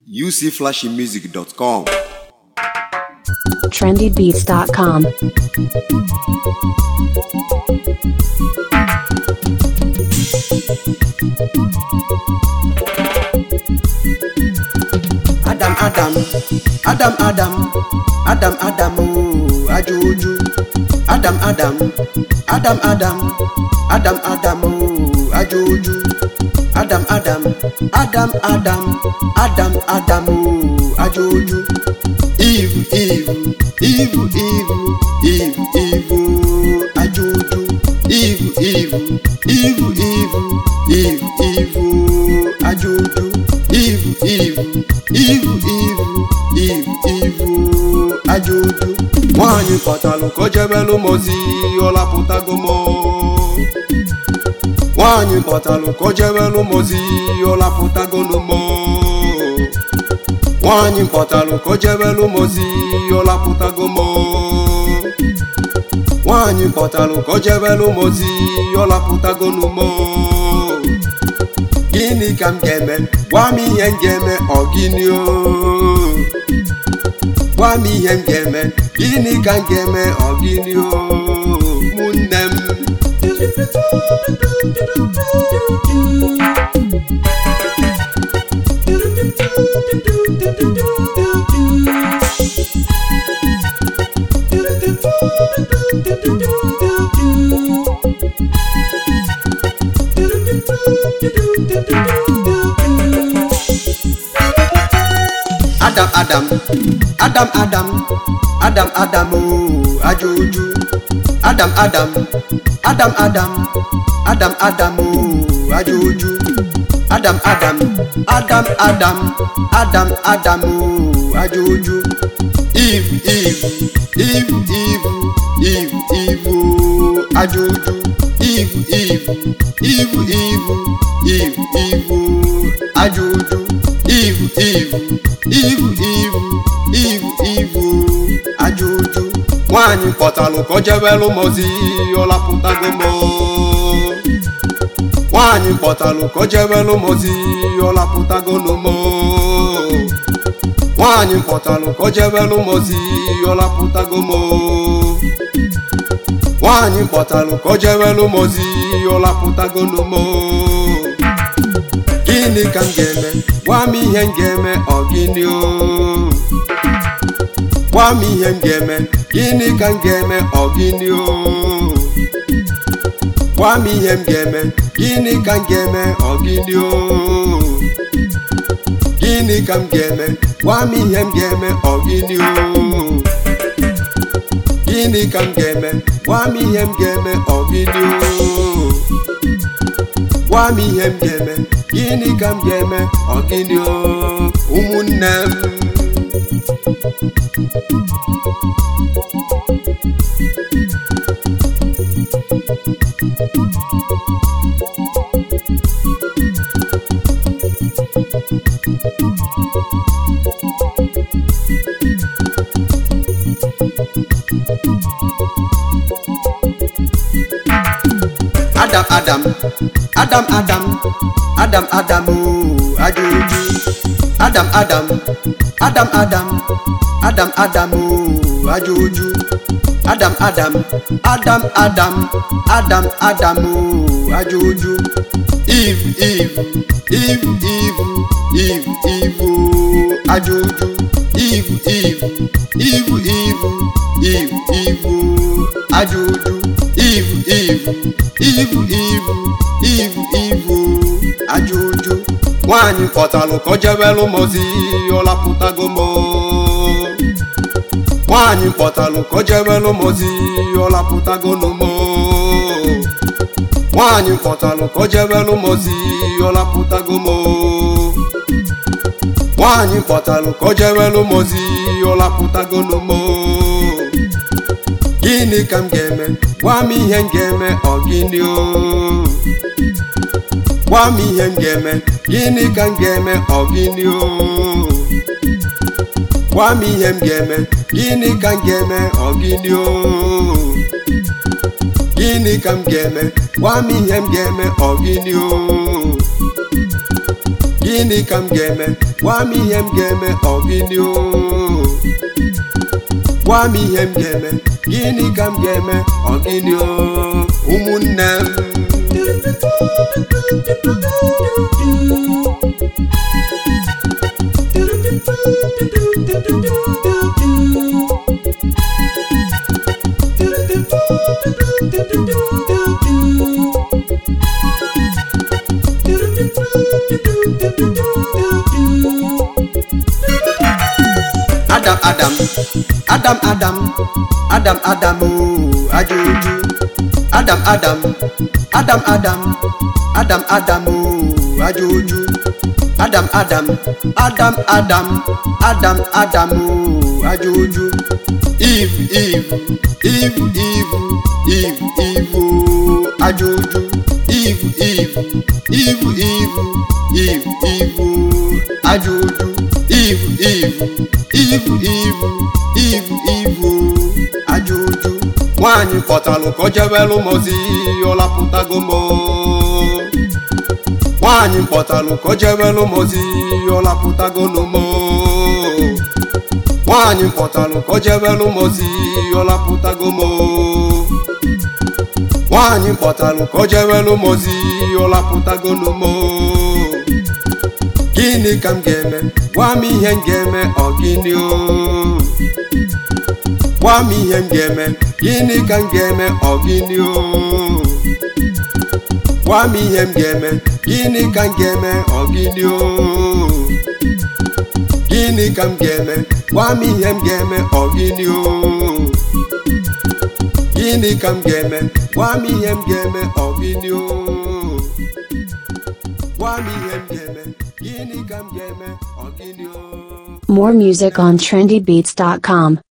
ucflashymusic.com. trendybeats.com. Adam, oh, ajuju. Adam, oh, ajuju. Adam, oh, ajuju. Eve, ajuju. Eve, ajuju. Ajuju. Nwanyi patalu kojebelu mozi olapụtago mo. Nwanyi patalu kojebelu mozi olapụtago no mo. Nwanyi patalu kojebelu mozi olapụtago mo. Nwanyi patalu kojebelu mozi olapụtago no mo. Gịnị ka m ga-eme? Gwa m ihe m ga-eme ọ gịnị o? Gwa m ihe m ga-eme, gịnị ka m ga-eme ọ gịnị o? Ụmụnne m. Adam, oh, ajuju. Adam, oh, ajuju. Adam, oh, ajuju. Eve, ajuju. Eve, ajuju. Ajuju. Nwanyi pọtalụ kojebelu mozi olapụtago mo. Nwanyi pọtalụ kojebelu mozi olapụtago no mo. Nwanyi pọtalụ kojebelu mozi olapụtago mo. Nwanyi pọtalụ kojebelu mozi olapụtago no mo. Gịnị ka m ga-eme? Gwa m ihe m ga-eme ọ gịnị o? Gwa m ihe m ga-eme, gịnị ka m ga-eme ọ gịnị o? Gwa m ihe m ga-eme, gịnị ka m ga-eme ọ gịnị o? Gịnị ka m ga-eme? Gwa m ihe m ga-eme ọ gịnị o? Gịnị ka m ga-eme? Gwa m ihe m ga-eme ọ gịnị o? Gwa m ihe m ga-eme, gịnị ka m ga-eme ọ gịnị o? Ụmụnne m. Adam, oh, ajuju. Adam, oh, ajuju. Adam, oh, ajuju. Eve, ajuju. Eve, ajuju. Ajuju. Nwanyi pọtalụ kojebelu mozi olapụtago mo. Nwanyi pọtalụ kojebelu mozi olapụtago no mo. Nwanyi pọtalụ kojebelu mozi olapụtago mo. Nwanyi pọtalụ kojebelu mozi olapụtago no mo. Gịnị ka m ga-eme? Gwa m ihe m ga-eme ọ gịnị o? Gwa m ihe m ga-eme, gịnị ka m ga-eme ọ gịnị o? Gwa m ihe m ga-eme, gịnị ka m ga-eme ọ gịnị o? Gịnị ka m ga-eme? Gwa m ihe m ga-eme ọ gịnị o? gịnị ka m ga-eme gwa m ihe m ga-eme ọ gịnị o gwa m ihe m ga-eme gịnị ka m ga-eme ọ gịnị o ụmụnne m Adam ajuju Adam ajuju Adam ajuju Eve ajuju Eve ajuju Eve ajuju nwanyị kpọtalụ ka o jebelu mozi ọlapụtago mo nwanyị kpọtalụ ka o jebelu mozi ọlapụtago n'umo nwanyị kpọtalụ ka o jebelu mozi ọlapụtago mo nwanyị kpọtalụ ka o jebelu mozi ọlapụtago n'umo gịnị ka m ga-eme gwa m ihe m ga-eme ọ gịnị o gwa m ihe m ga-eme gịnị ka m ga-eme ọ gịnị o gwa m ihe m ga-eme gịnị ka m ga-eme ọ gịnị o gịnị ka m ga-eme gwa m ihe m ga-eme ọ gịnị o gịnị ka m ga-eme gwa m ihe m ga-eme ọ gịnị o gwa m ihe m ga-eme gịnị ka m ga-eme ọ gịnị o More music on trendybeats.com.